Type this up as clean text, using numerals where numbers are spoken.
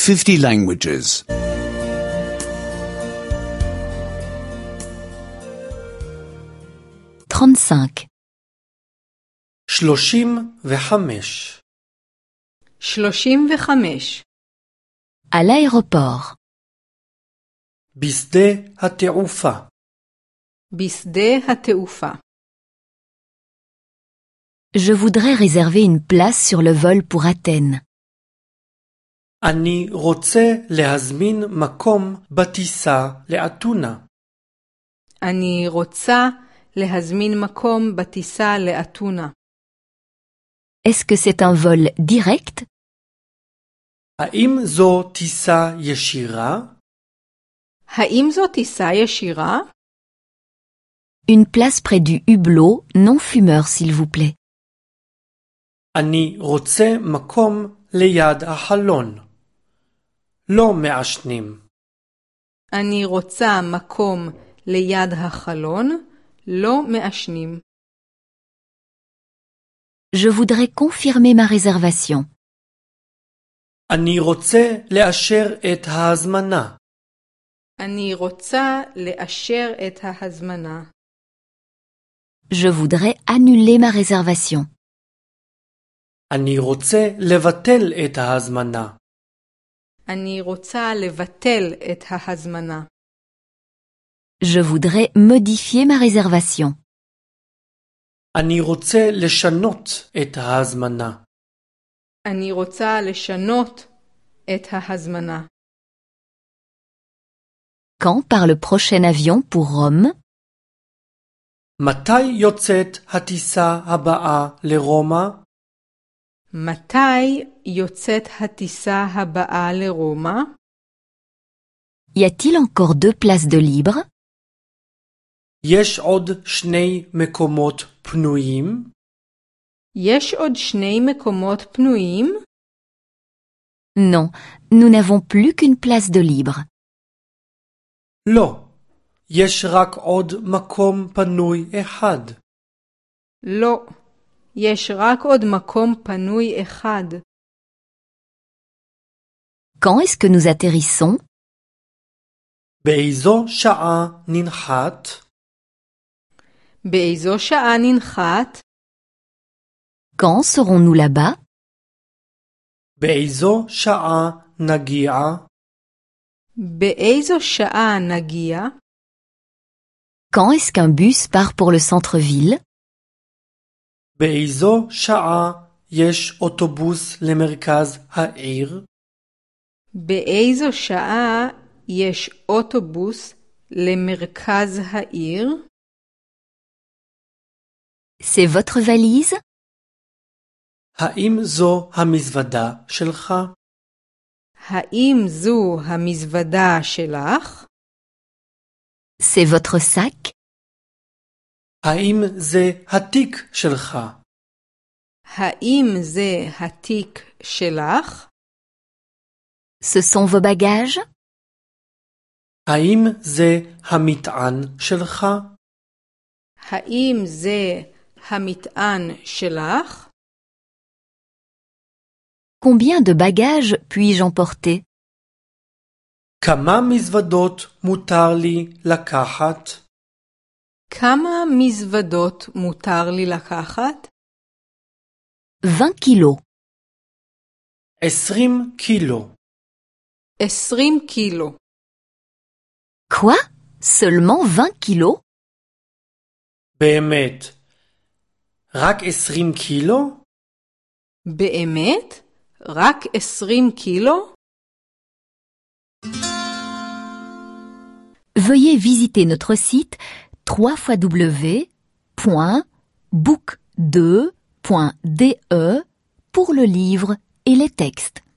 50 languages. 35. 35. 35. À l'aéroport. בשדה התעופה. בשדה התעופה. Je voudrais réserver une place sur le vol pour Athènes. אני רוצה להזמין מקום בטיסה לאתונה. אני רוצה להזמין מקום בטיסה לאתונה. Est-ce que c'est un vol direct? האם זו טיסה ישירה? האם זו טיסה ישירה? Une place près du hublot, non fumeur s'il vous plaît. אני רוצה מקום ליד החלון. לא מעשנים. אני רוצה מקום ליד החלון, לא מעשנים. Je voudrais confirmer ma réservation. אני רוצה לאשר את ההזמנה. אני רוצה לאשר את ההזמנה. Je voudrais annuler ma réservation. אני רוצה לבטל את ההזמנה. אני רוצה לבטל את ההזמנה. Je voudrais modifier ma réservation. אני רוצה לשנות את ההזמנה. אני רוצה לשנות את ההזמנה. Quand part le prochain avion pour Rome? מתי yocet הטיסה הבאה לרומא? מתי יוצאת הטיסה הבאה לרומא? Y a-t-il encore 2 places de libre? יש עוד 2 מקומות פנויים? יש עוד 2 מקומות פנויים? Non, nous n'avons plus qu'une place de libre. לא. יש רק עוד מקום פנוי אחד. לא. יש רק עוד מקום פנוי אחד. Quand est-ce que nous atterrissons? באיזו שעה ננחת? באיזו שעה ננחת? Quand serons-nous là-bas? באיזו שעה נגיע? באיזו שעה נגיע? Quand est-ce qu'un bus part pour le centre-ville? באיזו שעה יש אוטובוס למרכז העיר? באיזו שעה יש אוטובוס למרכז העיר? C'est votre valise? האם זו המזוודה שלך? האם זו המזוודה שלך? C'est votre sac? האם זה התיק שלך? האם זה התיק שלך? Ce sont vos bagages? האם זה המטען שלך? האם זה המטען שלך? Combien de bagages puis-je emporter? כמה מזוודות מותר לי לקחת? כמה מזוודות מותר לי לקחת? 20 kilos. 20 קילו. 20 קילו. Quoi? Seulement 20 kilos? באמת. רק 20 קילו? באמת? רק 20 קילו? Veuillez visiter notre site www.book2.de pour le livre et les textes.